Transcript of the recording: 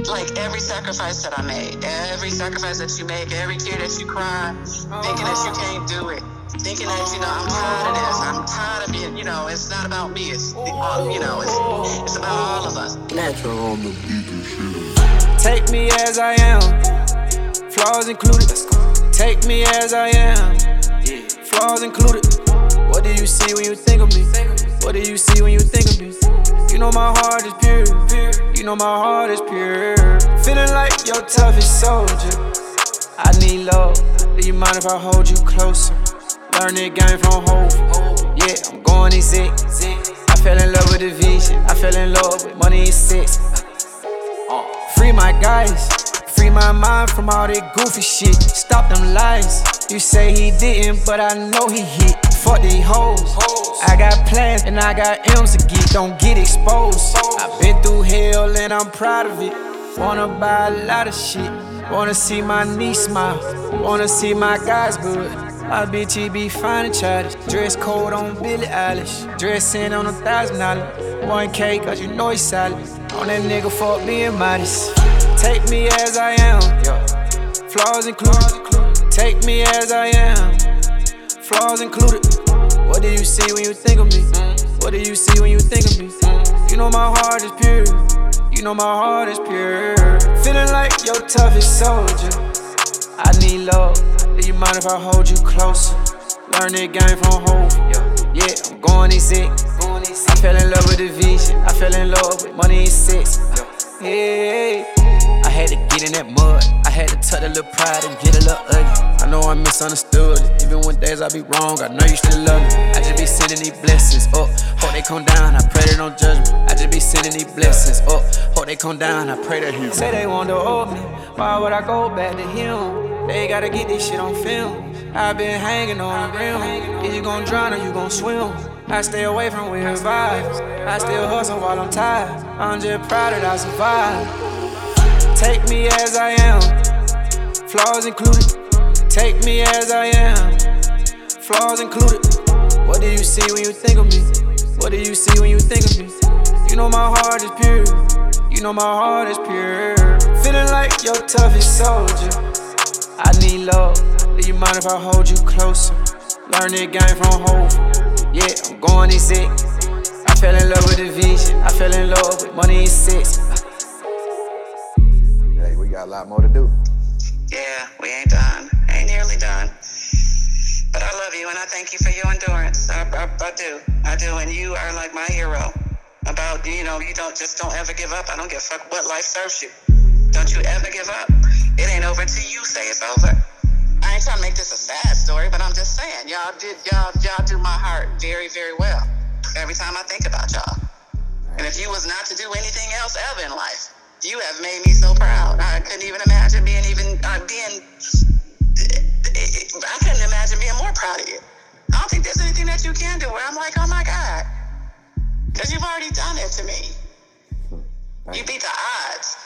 like every sacrifice that I made, every sacrifice that you make, every tear that you cry, thinking that you can't do it, thinking that, I'm tired of this, I'm tired of being, it's not about me, it's, it's about all of us. Natural on the beat and shit. Take me as I am, flaws included. Take me as I am, flaws included. What do you see when you think of me? What do you see when you think of me? You know my heart is pure. You know my heart is pure. Feeling like your toughest soldier. I need love. Do you mind if I hold you closer? Learn the game from home. Yeah, I'm going easy. I fell in love with the vision. I fell in love with money and sex. Free my guys. Free my mind from all that goofy shit. Stop them lies. You say he didn't, but I know he hit. Fuck these hoes. I got plans and I got M's to get. Don't get exposed. I've been through hell and I'm proud of it. Wanna buy a lot of shit. Wanna see my niece smile. Wanna see my guys good. My bitch, he be fine and childish. Dress code on Billie Eilish. Dressing on $1,000. 1K cause you know he's solid. On that nigga fuck being modest. Take me as I am. Flaws included. Take me as I am. Flaws included. What do you see when you think of me? What do you see when you think of me? You know my heart is pure. You know my heart is pure. Feeling like your toughest soldier. I need love. Do you mind if I hold you closer? Learn the game from home. Yeah, I'm going easy. I fell in love with the vision. I fell in love with money and sex. Yeah, I had to get in that mud. I had to tuck a little pride and get a little ugly. I know I misunderstood. Even when days I be wrong, I know you still love me. I just be sending these blessings up. Hope they come down, I pray they don't judge me. I just be sending these blessings up. Hope they come down, I pray that he say they want to hold me. Why would I go back to him? They gotta get this shit on film. I've been hanging on the rim. Is you gon' drown or you gon' swim? I stay away from weird vibes. I still hustle while I'm tired. I'm just proud that I survived. Take me as I am, flaws included. Take me as I am, flaws included. What do you see when you think of me? What do you see when you think of me? You know my heart is pure. You know my heart is pure. Feeling like your toughest soldier. I need love. Do you mind if I hold you closer? Learn the game from home. Yeah, I'm going easy. I fell in love with the vision. I fell in love with money and sex. Hey, we got a lot more to do. Yeah, we ain't done. Ain't nearly done. But I love you and I thank you for your endurance. I do. I do. And you are like my hero. About, you don't ever give up. I don't give a fuck what life serves you. Don't you ever give up. It ain't over until you say it's over. I ain't trying to make this a sad story, but I'm just saying, y'all do my heart very, very well. Every time I think about y'all. And if you was not to do anything else ever in life, you have made me so proud. I couldn't even imagine I couldn't imagine being more proud of you. I don't think there's anything that you can do where I'm like, oh my God. Because you've already done it to me. You beat the odds.